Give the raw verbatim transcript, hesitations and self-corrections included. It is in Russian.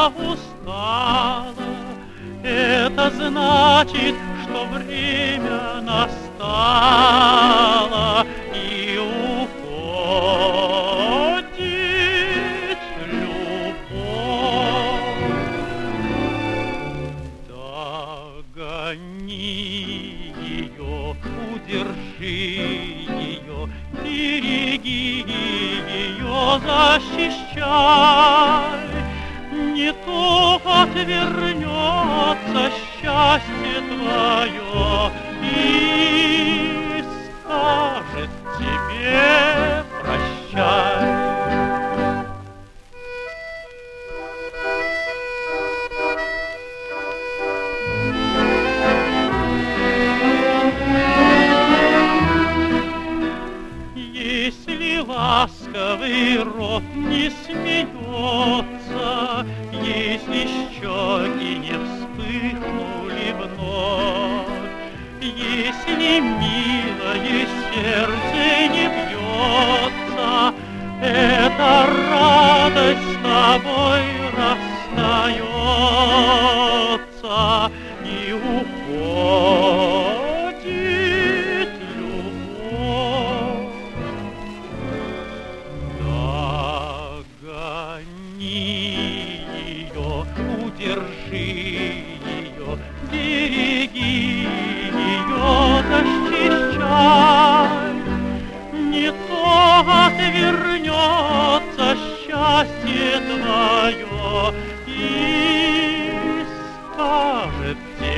я устала, это значит, что время настало, и уходит любовь. Догони ее, удержи ее, береги ее, защищай. Не то отвернется счастье твое и скажет тебе прощай. Если ласковый рот не смеется, если щеки не вспыхнули вновь, если милое сердце не бьется, эта радость с тобой расстается и уходит любовь. Догони ее, удержи ее, береги ее, защищай. Не то отвернется счастье твое и скажет тебе